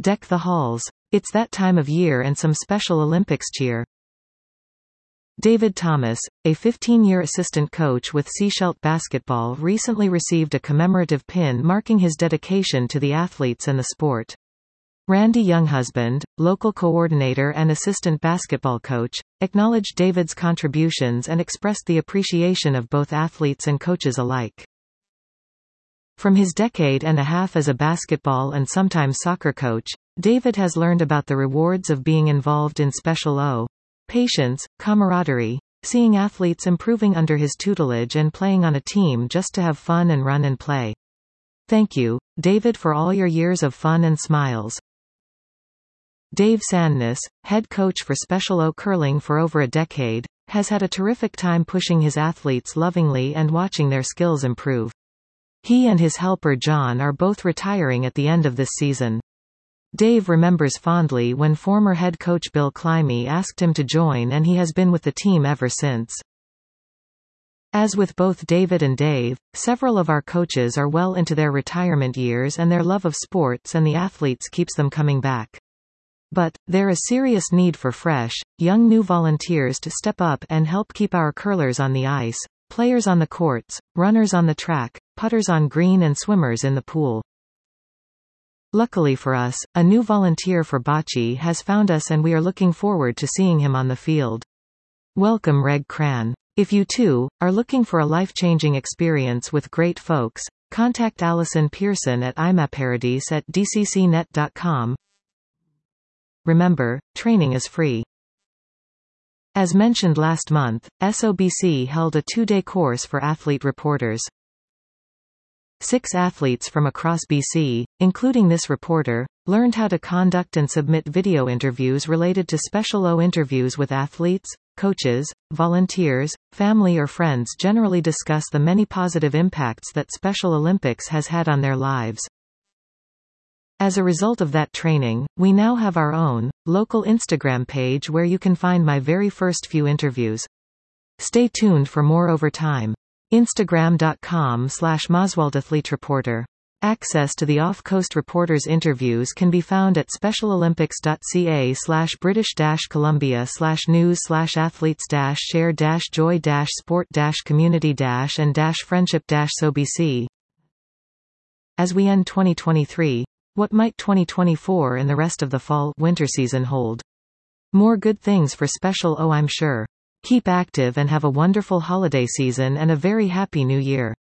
Deck the halls. It's that time of year and some Special Olympics cheer. David Thomas, a 15-year assistant coach with Sechelt Basketball, recently received a commemorative pin marking his dedication to the athletes and the sport. Randy Younghusband, local coordinator and assistant basketball coach, acknowledged David's contributions and expressed the appreciation of both athletes and coaches alike. From his decade and a half as a basketball and sometimes soccer coach, David has learned about the rewards of being involved in Special O. Patience, camaraderie, seeing athletes improving under his tutelage and playing on a team just to have fun and run and play. Thank you, David, for all your years of fun and smiles. Dave Sandness, head coach for Special O curling for over a decade, has had a terrific time pushing his athletes lovingly and watching their skills improve. He and his helper John are both retiring at the end of this season. Dave remembers fondly when former head coach Bill Climie asked him to join, and he has been with the team ever since. As with both David and Dave, several of our coaches are well into their retirement years, and their love of sports and the athletes keeps them coming back. But, there is serious need for fresh, young new volunteers to step up and help keep our curlers on the ice, players on the courts, runners on the track, putters on green and swimmers in the pool. Luckily for us, a new volunteer for bocce has found us, and we are looking forward to seeing him on the field. Welcome, Reg Cran. If you too are looking for a life-changing experience with great folks, contact Allison Pearson at imaparadise@dccnet.com. Remember, training is free. As mentioned last month, SOBC held a 2-day course for athlete reporters. 6 athletes from across BC, including this reporter, learned how to conduct and submit video interviews related to Special O. Interviews with athletes, coaches, volunteers, family or friends generally discuss the many positive impacts that Special Olympics has had on their lives. As a result of that training, we now have our own, local Instagram page where you can find my very first few interviews. Stay tuned for more over time. Instagram.com/MoswaldAthleteReporter. Access to the off-coast reporters' interviews can be found at specialolympics.ca/british-columbia/news/athletes-share-joy-community-and-friendship-SOBC. As we end 2023, what might 2024 and the rest of the fall/winter season hold? More good things for Special O, I'm sure. Keep active and have a wonderful holiday season and a very happy new year.